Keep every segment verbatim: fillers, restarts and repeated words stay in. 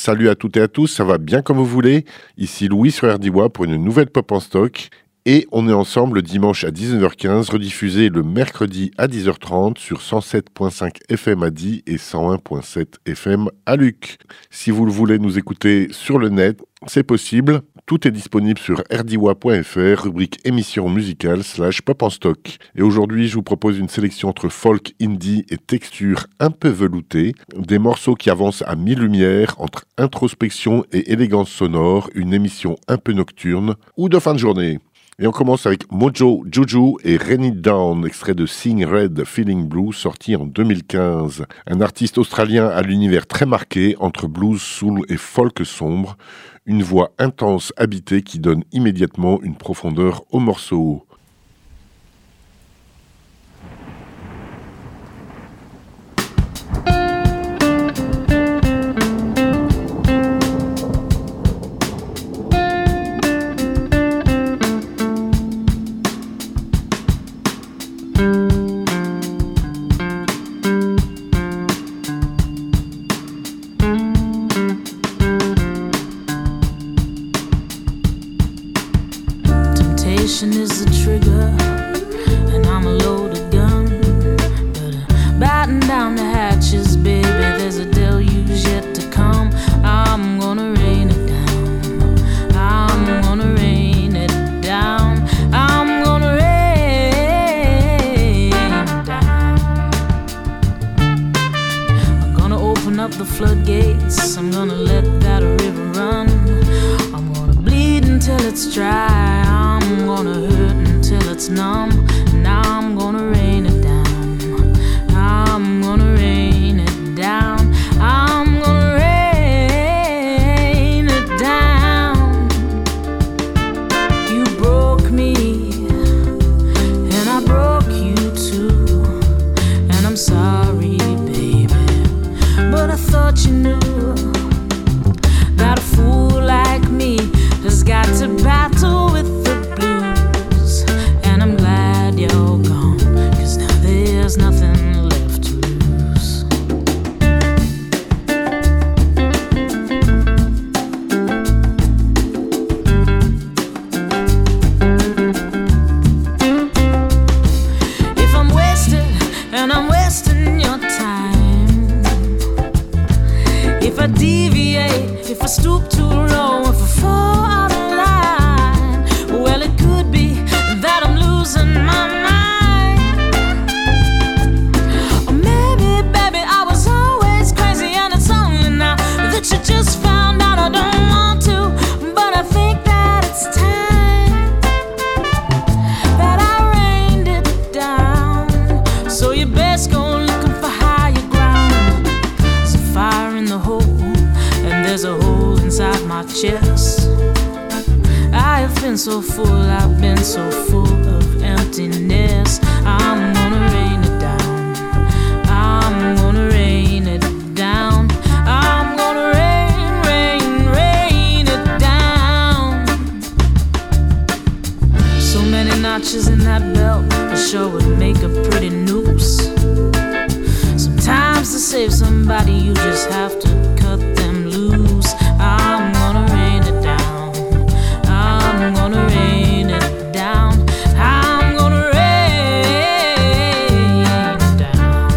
Salut à toutes et à tous, ça va bien comme vous voulez. Ici Louis sur R D W pour une nouvelle Pop en stock. Et on est ensemble le dimanche à dix-neuf heures quinze, rediffusé le mercredi à dix heures trente sur cent sept virgule cinq F M à Die et cent un virgule sept F M à Luc. Si vous le voulez nous écouter sur le net, c'est possible. Tout est disponible sur r d w point f r, rubrique émission musicale slash pop en stock. Et aujourd'hui, je vous propose une sélection entre folk, indie et texture un peu veloutée. Des morceaux qui avancent à mille lumières entre introspection et élégance sonore, une émission un peu nocturne ou de fin de journée. Et on commence avec Mojo Juju et Rain It Down, extrait de Sing Red Feeling Blue, sorti en deux mille quinze. Un artiste australien à l'univers très marqué, entre blues, soul et folk sombre. Une voix intense, habitée, qui donne immédiatement une profondeur au morceau. Is the trigger, and I'm a loaded gun. But uh, batten down the hatches, baby, there's a deluge yet to come. I'm gonna rain it down. I'm gonna rain it down. I'm gonna rain it down. I'm gonna open up the floodgates. I'm gonna let that river run. I'm gonna bleed until it's dry. I'm gonna hurt until it's numb. Now I'm gonna rain it down. I'm gonna rain it down. I'm gonna rain it down. You broke me, and I broke you too. And I'm sorry, baby, but I thought you knew that a fool like me has got to battle with the blues. And I'm glad you're gone, 'cause now there's nothing left to lose. If I'm wasted and I'm wasting your time, if I deviate, if I stoop too low, if I fall out of line, well, it could be that I'm losing my mind. Or maybe, baby, I was always crazy, and it's only now that you just found out. I don't want to, but I think that it's time that I rained it down. So you best go looking for higher ground. There's a fire in the hole, and there's a hole inside my chest. I have been so full, I've been so full of emptiness. I'm gonna rain it down. I'm gonna rain it down. I'm gonna rain, rain, rain it down. So many notches in that belt, it sure would make a pretty noose. Sometimes to save somebody, you just have to cut them loose. I'm gonna rain it down. I'm gonna rain it down. I'm gonna rain it down.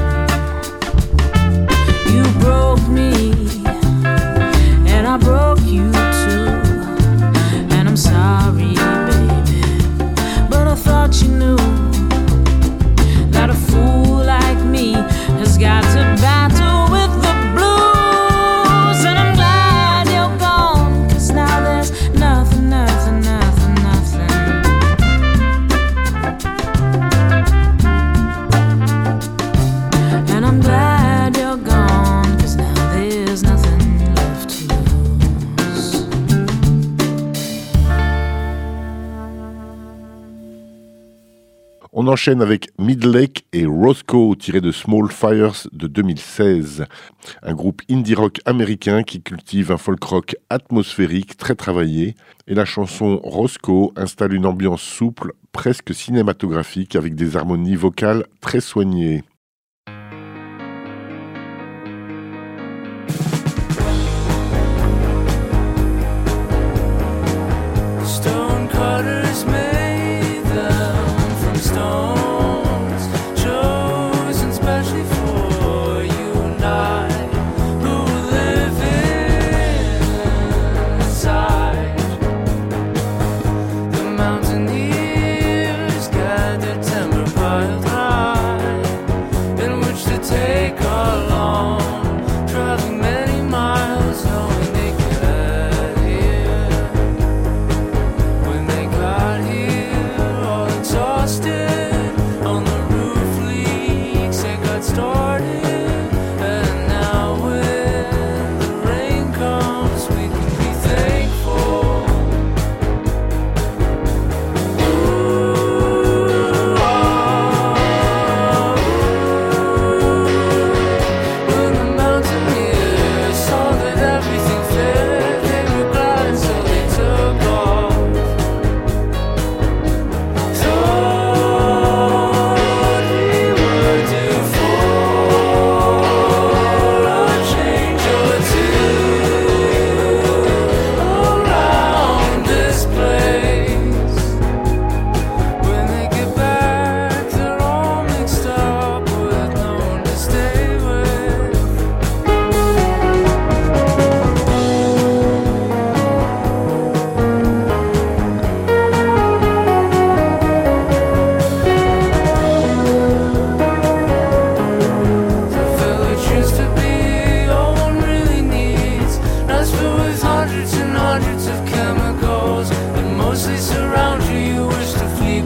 You broke me, and I broke you too. And I'm sorry, baby, but I thought you knew that a fool like me has got to battle with the blues. And I'm glad you're gone, 'cause now there's nothing, nothing, nothing, nothing. And I'm glad you're gone, 'cause now there's nothing left to lose. On enchaîne avec Midlake et Roscoe, tiré de Small Fires de deux mille seize. Un groupe indie rock américain qui cultive un folk rock atmosphérique très travaillé. Et la chanson Roscoe installe une ambiance souple, presque cinématographique, avec des harmonies vocales très soignées.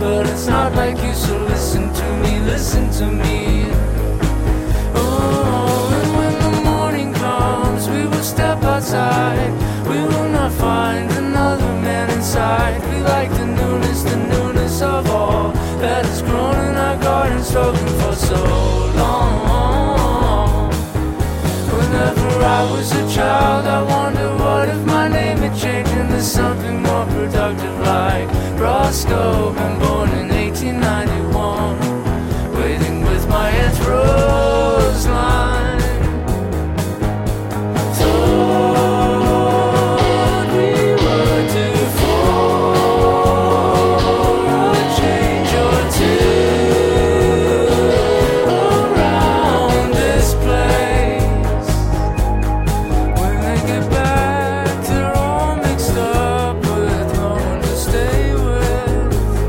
but it's not like you, so listen to me, listen to me. Oh, and when the morning comes, we will step outside. We will not find another man inside. We like the newness, the newness of all that has grown in our garden, spoken for so long. Whenever I was a child, I wonder what if my name had changed into something more productive, like Roscoe, been born in eighteen ninety-one, waiting with my Aunt Roseline. Thought we were due for a change or two around this place. When they get back, they're all mixed up with no one to stay with.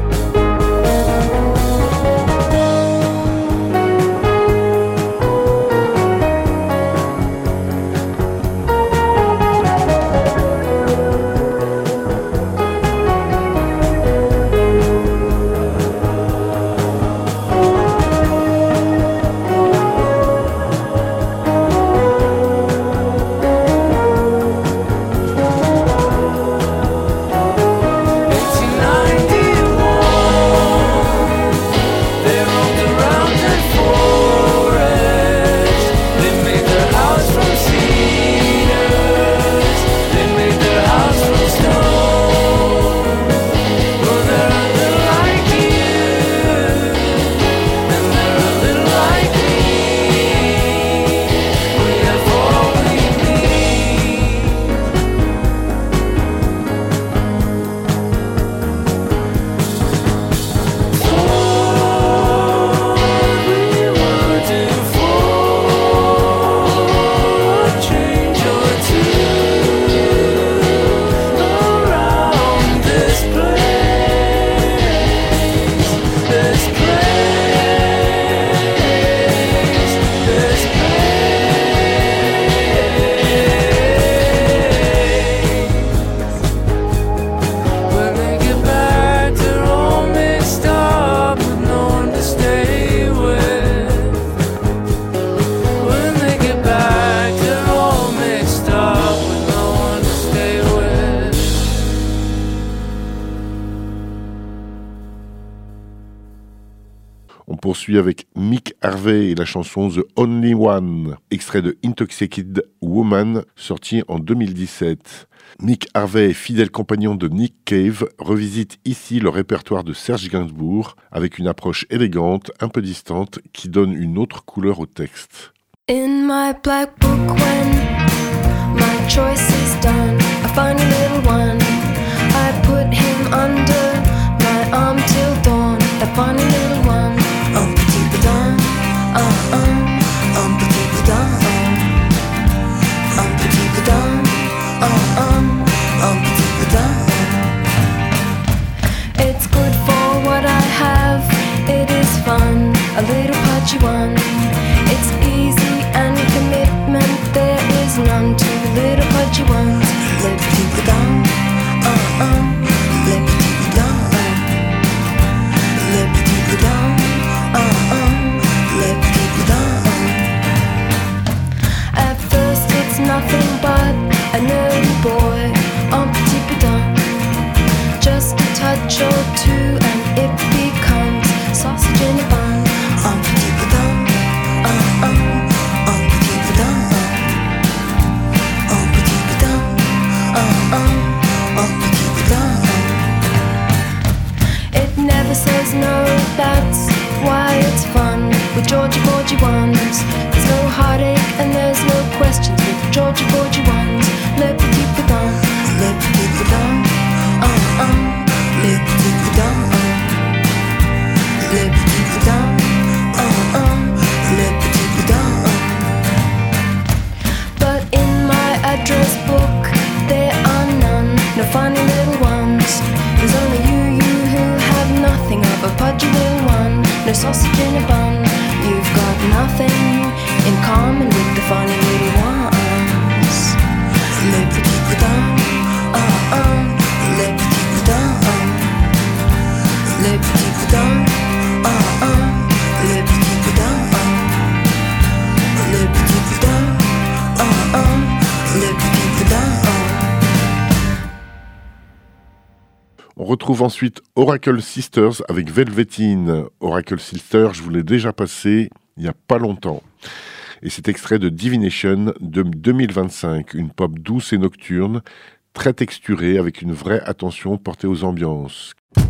eighteen ninety-one, they roamed around that forest. They made their house from cedars. They made their house from stone. Well, they're a little like you, and they're a little like me. We have all we need. Thought we were due for a change or two around this place, this place, this place. When they get back, they're all mixed up with no one to stay with. When they get back, they're all mixed up with no one to stay with. On poursuit avec Mick Harvey et la chanson The Only One, extrait de Intoxicated Woman, sorti en deux mille dix-sept. Mick Harvey, fidèle compagnon de Nick Cave, revisite ici le répertoire de Serge Gainsbourg avec une approche élégante, un peu distante, qui donne une autre couleur au texte. In my black book, when my choice is done, I find a little one. I put him under my arm till dawn. That funny little one. Um, petit pedant, uh, um, um, petit pedant, um, um, petit pedant, uh, um, um, petit pedant. It's good for what I have. It is fun, a little pudgy one. It's easy and commitment there is none to the little pudgy ones. Le petit pedant, uh, um, le petit pedant, um, le petit pedant, uh, um, le petit pedant, um. At first it's nothing but a nerdy boy, un petit pedant. Just a touch or two and it becomes sausage in a bun. Un petit pedant, uh, um, un petit pedant, um, un petit pedant, uh, um, un petit pedant, um. It never says no, that's why it's fun with Georgie Porgy ones. There's no heartache and there's no questions with Georgie Porgy ones. Le petit pedant, le petit pedant, uh, um, le petit pedant, um, le petit pedant, uh, um, le petit pedant, um. But in my address book there are none, no funny little ones. There's only you, you who have nothing of a pudgy little one. No sausage in a bun. You've got nothing in common with the funny little ones. Le petit pedant, uh, um, le petit pedant, um, le petit poudin, ah ah, le petit poudin, ah, le petit poudin, ah ah, le petit poudin, ah. On retrouve ensuite Oracle Sisters avec Velvetine. Oracle Sisters, je vous l'ai déjà passé il n'y a pas longtemps. Et c'est extrait de Divination de deux mille vingt-cinq, une pop douce et nocturne, très texturée avec une vraie attention portée aux ambiances.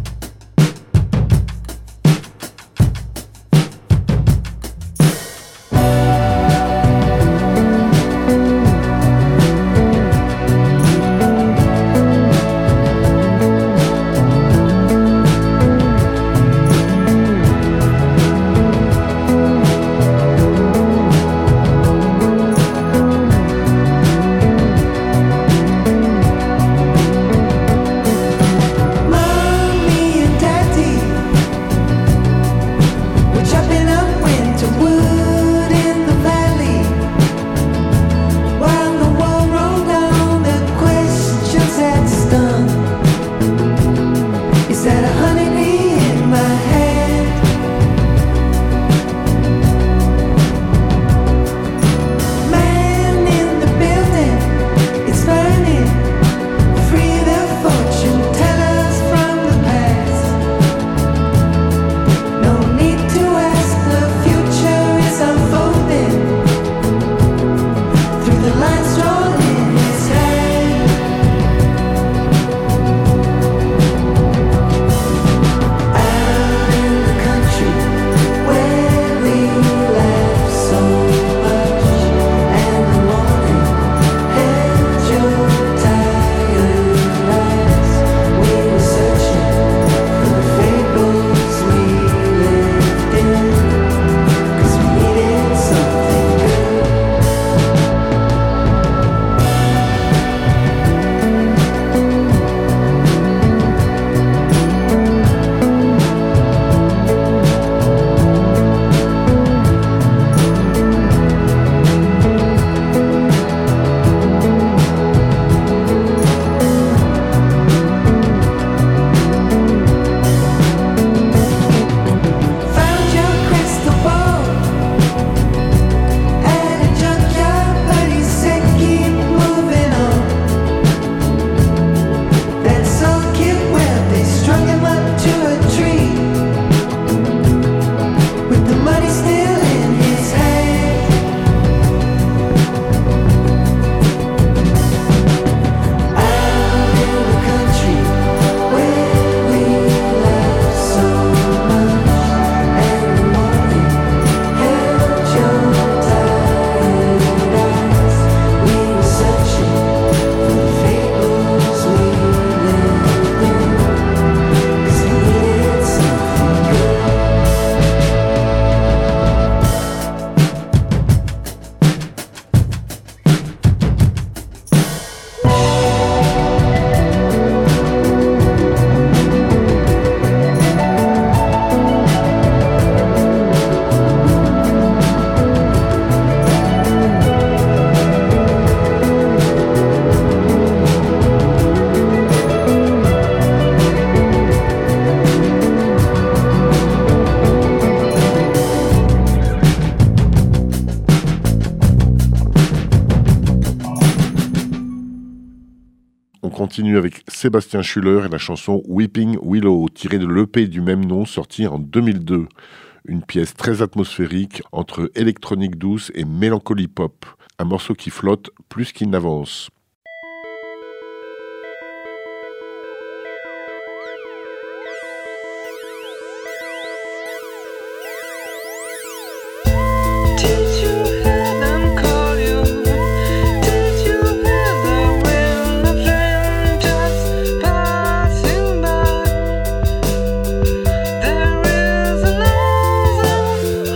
continue avec Sébastien Schuller et la chanson Weeping Willow, tirée de l'E P du même nom sorti en deux mille deux. Une pièce très atmosphérique entre électronique douce et mélancolie pop. Un morceau qui flotte plus qu'il n'avance.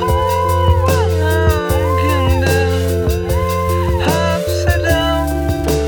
Upside down.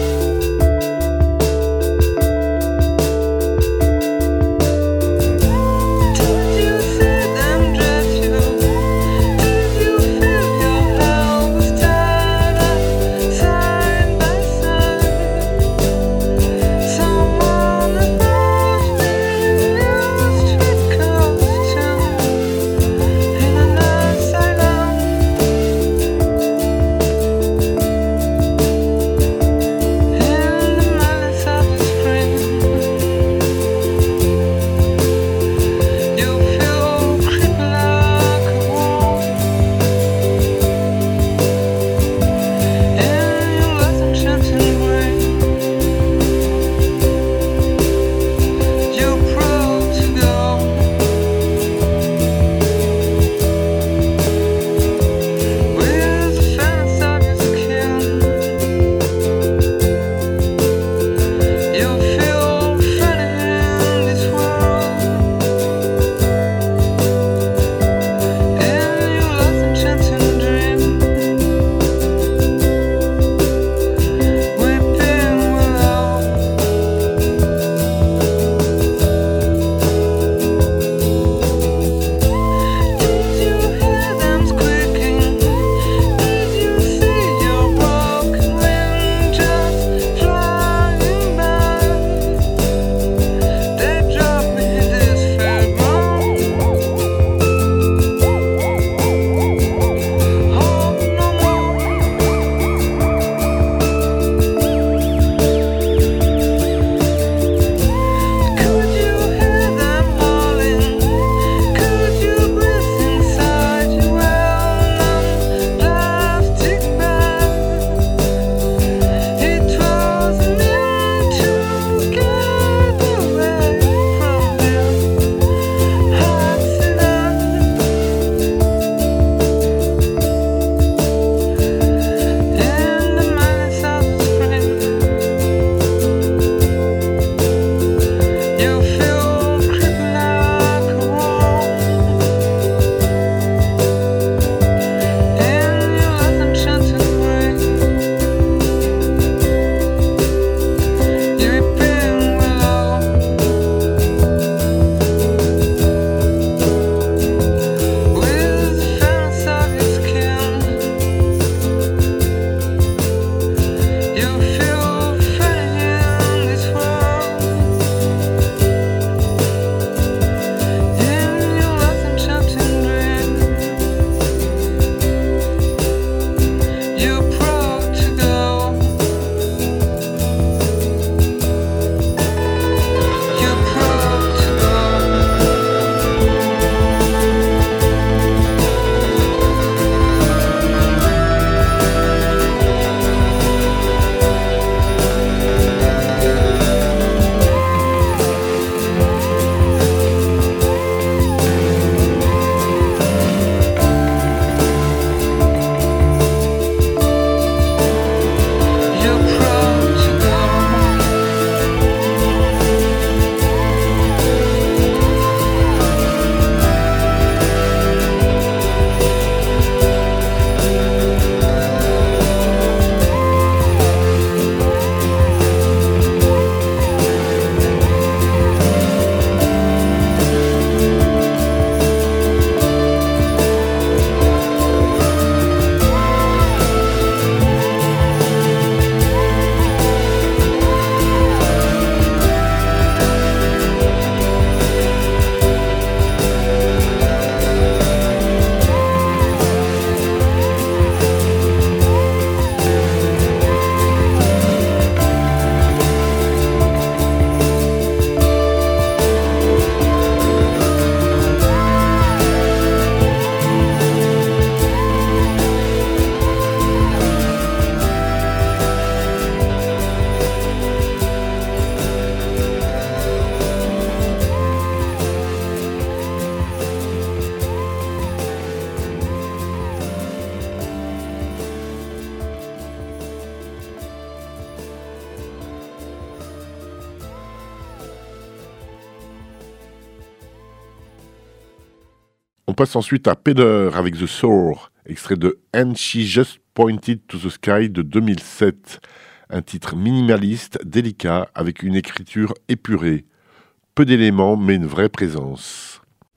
On passe ensuite à Peter avec The Soar, extrait de And She Just Pointed to the Sky de deux mille sept. Un titre minimaliste, délicat, avec une écriture épurée. Peu d'éléments, mais une vraie présence.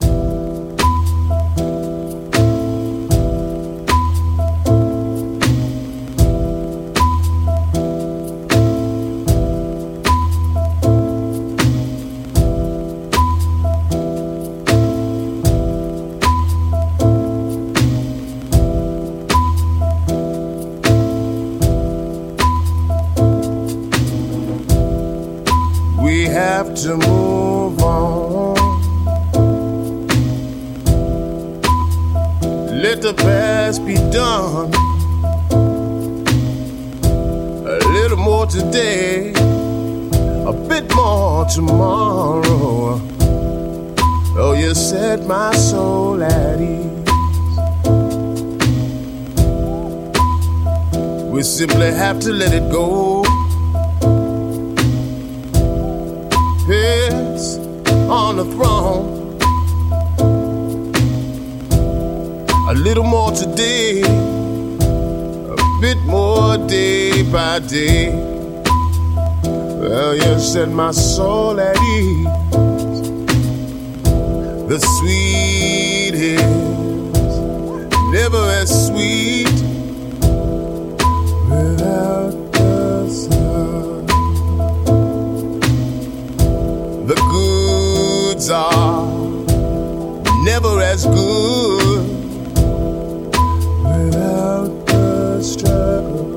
To move on, let the past be done. A little more today, a bit more tomorrow. Oh, you set my soul at ease. We simply have to let it go. Yes, on the throne. A little more today, a bit more day by day. Well, you set my soul at ease. The sweet is never as sweet without the sun. The goods are never as good without the struggle.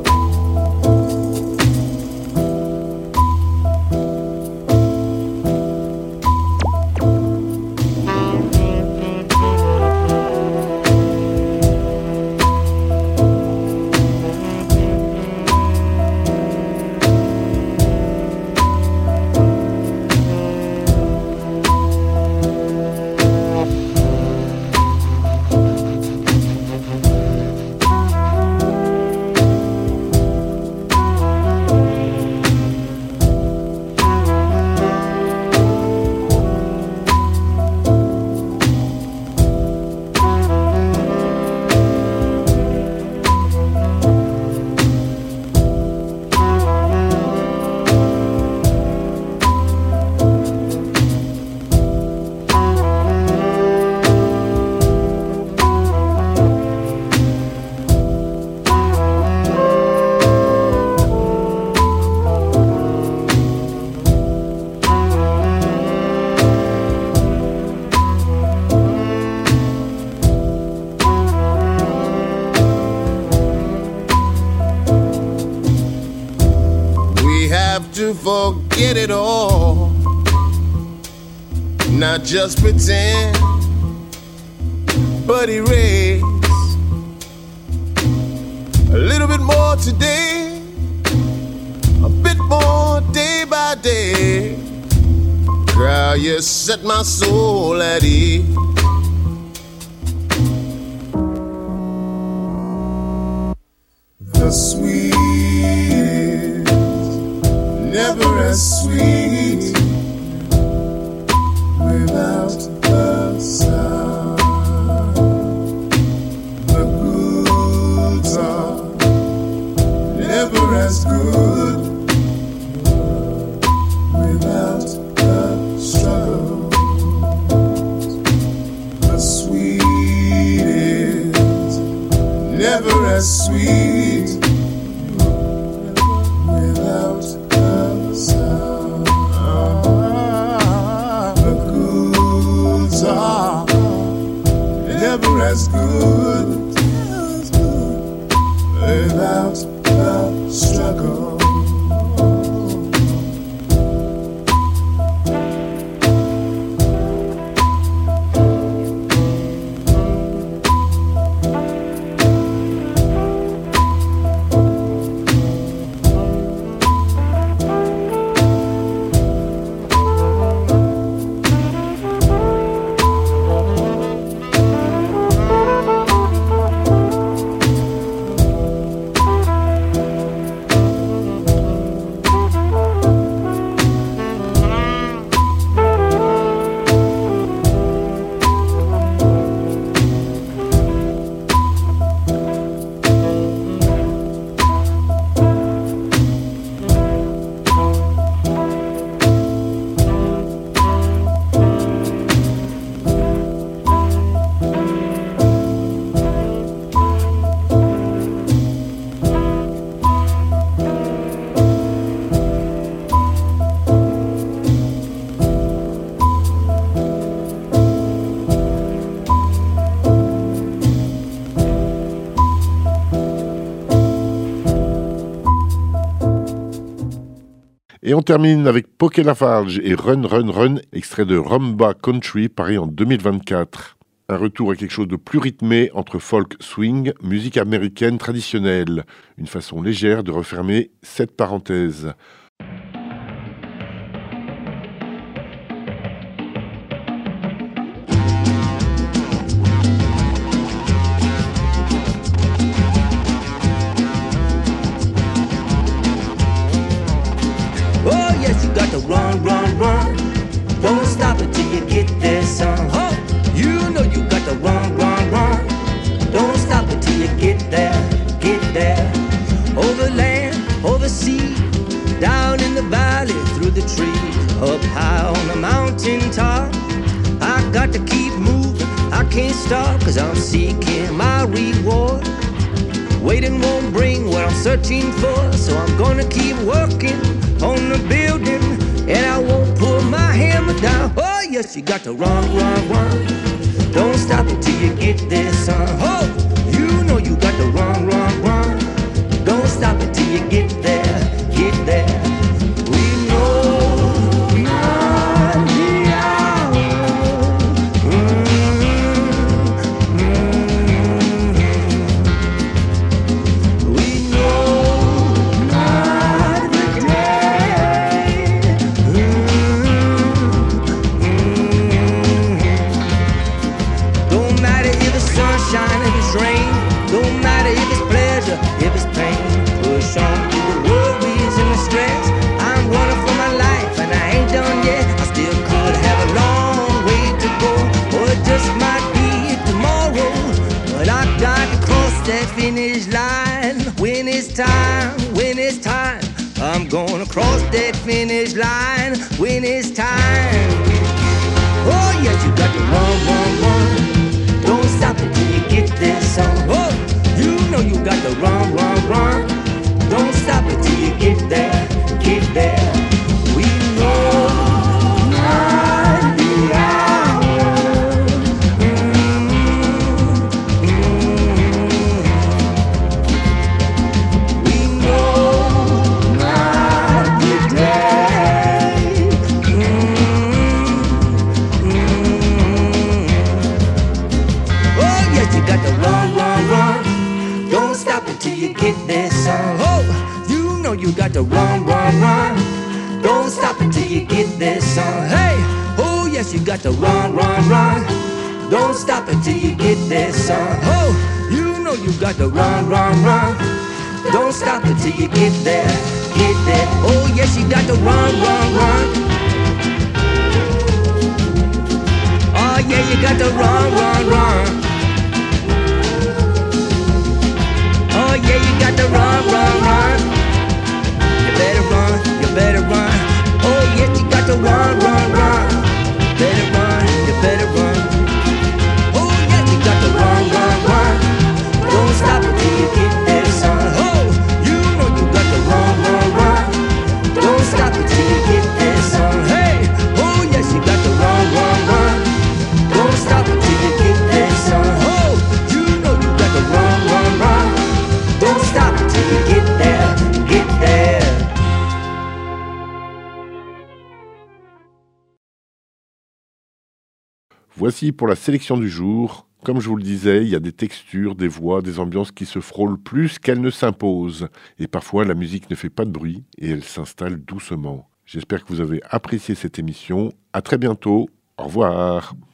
Forget it all, not just pretend, but erase a little bit more today, a bit more day by day. Girl, you set my soul at ease. The sweet never as sweet without the sun. The goods are never as good without the struggle. The sweet is never as sweet without the sun. The goods are never as good without the struggle. Et on termine avec Poké Lafarge et Run Run Run, extrait de Rumba Country, paru en deux mille vingt-quatre. Un retour à quelque chose de plus rythmé entre folk swing, musique américaine traditionnelle. Une façon légère de refermer cette parenthèse. Oh yes, you got to run, run, run. Don't stop until you get there, son. Oh, you know you got to run, run, run. Don't stop until you get there, get there. Over land, over sea, down in the valley, through the trees, up high on the mountain top. I got to keep moving, I can't stop, cause I'm seeking my reward. Waiting won't bring what I'm searching for, so I'm gonna keep working on the building, and I won't put my hammer down. Oh yes, you got to run, run, run. Don't stop until you get there, son. Oh, you know you got to run, run, run. Don't stop until you get there, get there. We know not the hour. Mm, mm. We know not the day. Mm, mm. Don't matter if it's sunshine, if it's rain. Don't matter if it's pleasure, if it's pain. Push on through the worries and the stress. I'm running for my life and I ain't done yet. I still could have a long way to go, or it just might be tomorrow. But I got to cross that finish line. When it's time, when it's time, I'm gonna cross that finish line. When it's time. Oh yes, you got to run, run, run. Don't stop until you get there, son. Oh, you know you got to run, run, run. Don't stop until you get there, get there. We know not the hour. Mm, mm. We know not the day. Mm, mm. Oh yes, you got to run, run, run. Don't stop until you get there, son. Oh, you know you got to run, run, run. Don't stop until you get there, son. Hey, oh yes, you got to run, run, run. Don't stop until you get there, son. Oh, you know you got to run, run, run. Don't stop until you get there, get there. Oh yes, you got to run, run, run. Oh yeah, you got to run, run, run. Oh yeah, you got to run, run, run. You better run, you better run. Oh yes, you got to run, run, run. Better run, you better run. Oh yes, you got to run, run, run. Don't stop until you get there, son. Oh, you know you got to run, run, run. Don't stop until you get there, son. Hey, oh yes, you got to run, run, run. Don't stop until you get there, son. Oh, you know you got to run, run, run. Don't stop until you get there, get there. Voici pour la sélection du jour. Comme je vous le disais, il y a des textures, des voix, des ambiances qui se frôlent plus qu'elles ne s'imposent. Et parfois, la musique ne fait pas de bruit et elle s'installe doucement. J'espère que vous avez apprécié cette émission. À très bientôt. Au revoir.